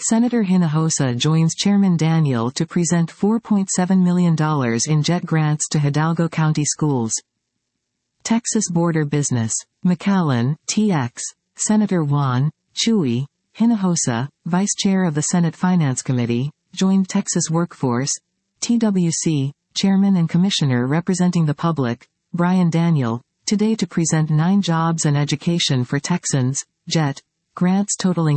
Senator Hinojosa joins Chairman Daniel to present $4.7 million in JET grants to Hidalgo County schools. Texas Border Business. McAllen, TX, Senator Juan Chuy Hinojosa, Vice Chair of the Senate Finance Committee, joined Texas Workforce, TWC, Chairman and Commissioner representing the public, Brian Daniel, today to present 9 jobs and education for Texans, JET, grants totaling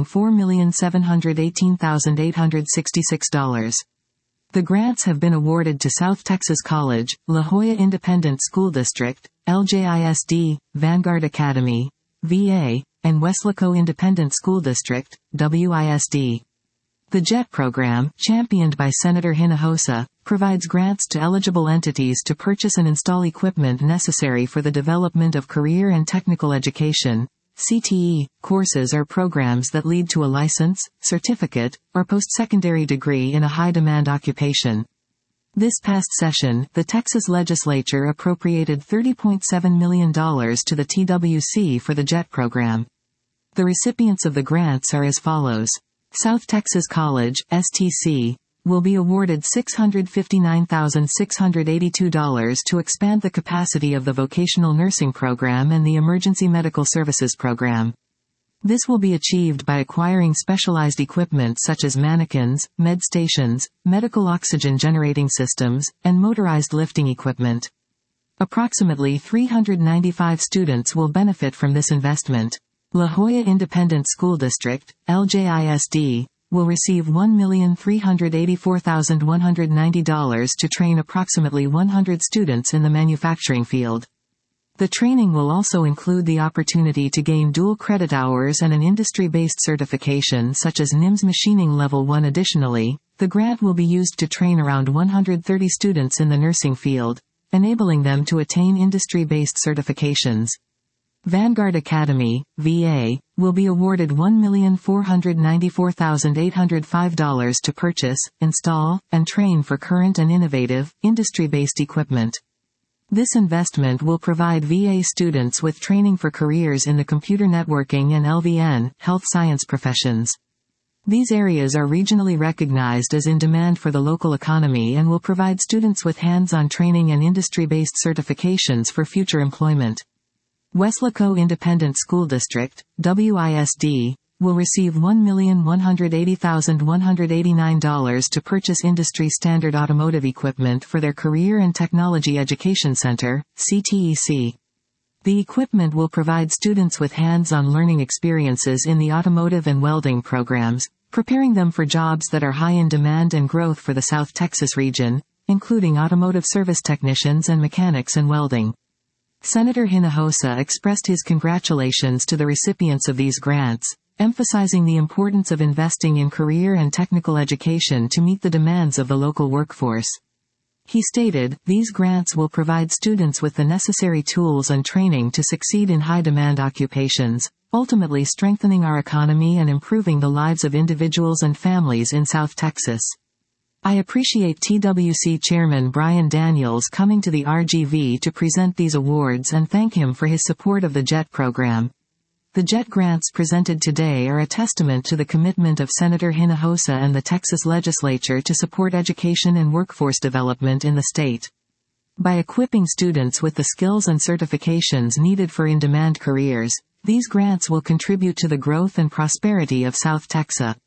$4,718,866. The grants have been awarded to South Texas College, La Joya Independent School District, LJISD, Vanguard Academy, VA, and Weslaco Independent School District, WISD. The JET program, championed by Senator Hinojosa, provides grants to eligible entities to purchase and install equipment necessary for the development of career and technical education, CTE, courses or programs that lead to a license, certificate, or post-secondary degree in a high-demand occupation. This past session, the Texas legislature appropriated $30.7 million to the TWC for the JET program. The recipients of the grants are as follows. South Texas College, STC, will be awarded $659,682 to expand the capacity of the vocational nursing program and the emergency medical services program. This will be achieved by acquiring specialized equipment such as mannequins, med stations, medical oxygen generating systems, and motorized lifting equipment. Approximately 395 students will benefit from this investment. La Joya Independent School District, LJISD, will receive $1,384,190 to train approximately 100 students in the manufacturing field. The training will also include the opportunity to gain dual credit hours and an industry-based certification such as NIMS Machining Level 1. Additionally, the grant will be used to train around 130 students in the nursing field, enabling them to attain industry-based certifications. Vanguard Academy, VA, will be awarded $1,494,805 to purchase, install, and train for current and innovative, industry-based equipment. This investment will provide VA students with training for careers in the computer networking and LVN, health science professions. These areas are regionally recognized as in demand for the local economy and will provide students with hands-on training and industry-based certifications for future employment. Weslaco Independent School District, WISD, will receive $1,180,189 to purchase industry-standard automotive equipment for their Career and Technology Education Center, CTEC. The equipment will provide students with hands-on learning experiences in the automotive and welding programs, preparing them for jobs that are high in demand and growth for the South Texas region, including automotive service technicians and mechanics and welding. Senator Hinojosa expressed his congratulations to the recipients of these grants, emphasizing the importance of investing in career and technical education to meet the demands of the local workforce. He stated, "These grants will provide students with the necessary tools and training to succeed in high-demand occupations, ultimately strengthening our economy and improving the lives of individuals and families in South Texas." I appreciate TWC Chairman Brian Daniels coming to the RGV to present these awards and thank him for his support of the JET program. The JET grants presented today are a testament to the commitment of Senator Hinojosa and the Texas legislature to support education and workforce development in the state. By equipping students with the skills and certifications needed for in-demand careers, these grants will contribute to the growth and prosperity of South Texas.